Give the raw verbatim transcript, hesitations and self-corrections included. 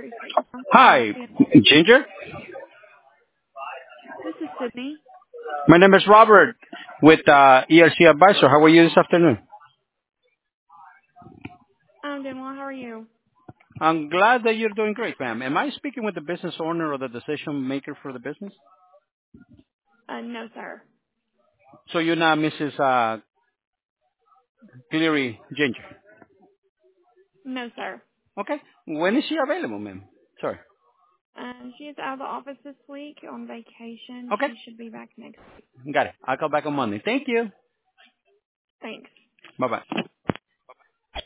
Security State Farm. How can I help Hi, you? Ginger. This is Sydney. My name is Robert with uh, E R C Advisor. How are you this afternoon? I'm doing well. How are you? I'm glad that you're doing great, ma'am. Am I speaking with the business owner or the decision maker for the business? Uh, no, sir. So you're not Missus Uh, Cleary Ginger. No, sir. Okay. When is she available, ma'am? Sorry. Um, she is out of the office this week on vacation. Okay. She should be back next week. Got it. I'll call back on Monday. Thank you. Thanks. Bye-bye.